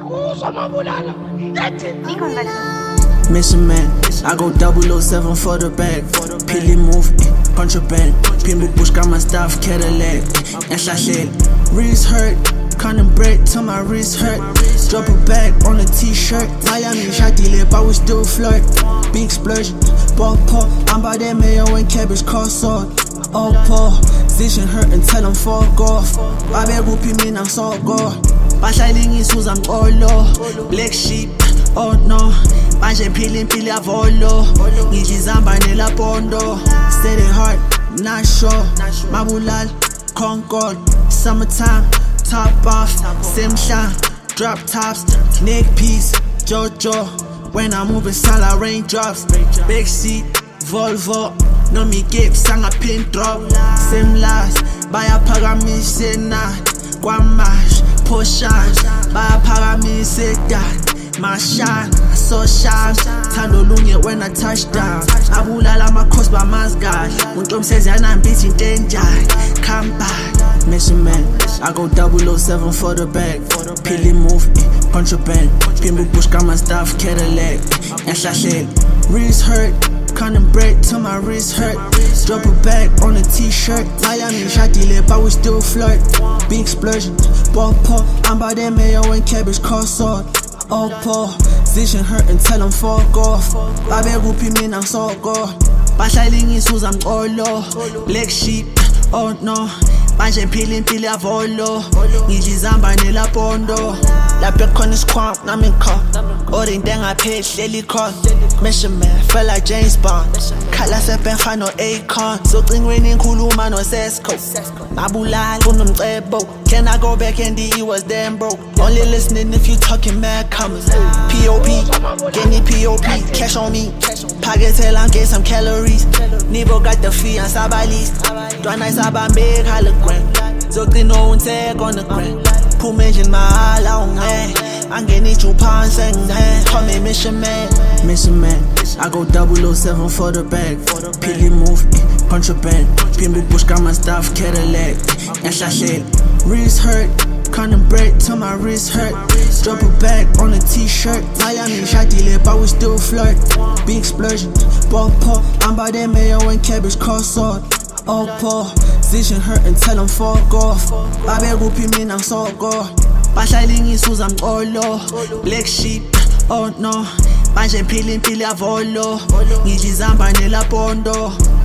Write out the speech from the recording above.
Mission man, I go 007 for the bag. Pilly move, contraband. Pimble bush got my stuff, Cadillac. And shashel, wrist hurt. Condom break till my wrist hurt. Drop a bag on a t-shirt. Miami shot delay, but we still flirt. Big explosion, ball pop. I'm by that mayo and cabbage cross-salt. All position hurt until I'm fuck off. I bet whoopie me I'm so good. Bahlali issues I'm all low. Black sheep, oh no. Manje pili avolo. Ngijizamba nela pondo. Steady heart, not sure. Mabulal, Concord. Summertime, top off. Simsha, drop tops. Neck piece, Jojo. When I move inside I raindrops. Big seat, Volvo. No me get sang a pin drop. Same last, baya pagamise na. Guamash, push-on. Baya pagamise that. My shine, so shine. Tando lunye when I touch down. Abulala makos by Mazgad. Untom says I'm beating danger. Come back, mission man. I go 007 for the bag. Pilly move, contraband. Pimble bush got my stuff, Cadillac. And shashel, wrist hurt. Condom break till my wrist hurt. Drop a bag on a t-shirt. Miami shot delay, but we still flirt. Big explosion, ball pop. I'm by that mayo and cabbage cross-salt. All position hurt until I'm fuck off. I bet whoopie me I'm so good. Bahlali issues I'm all low. Black sheep, oh no. Manje pili avolo. Ngijizamba nela pondo. Lapha khona isikhwama nami ngikho. Orindenge phezulu helicon. Mission man, feel like James Bond. Khala sebenga no Akon. Socingweni ngikhuluma no Sesco. Mabulala kunomcebo. Can I go back and he was damn broke. Only listening if you talking mad commas. POP, get me POP, cash on me. Pocket tell and get some calories. Nibo got the fee and sabalis. Dwana saba big hologram. Zokti no one tag on the ground. Who mention my all on I'm getting it 2 pounds and call me mission man. Mission man, I go 007 for the bag. Pilly move, contraband. Pimble bush got my stuff, Cadillac. And shashel, wrist hurt. Condom break till my wrist hurt. Drop a bag on a t-shirt. Miami shot delay, but we still flirt. Big explosion, ball pop. I'm by that mayo and cabbage cross-salt. All position hurt until I'm fuck off. I bet whoopie me I'm so good. Bahlali issues I'm all low. Black sheep, oh no. Manje pili avolo. Ngijizamba nela pondo.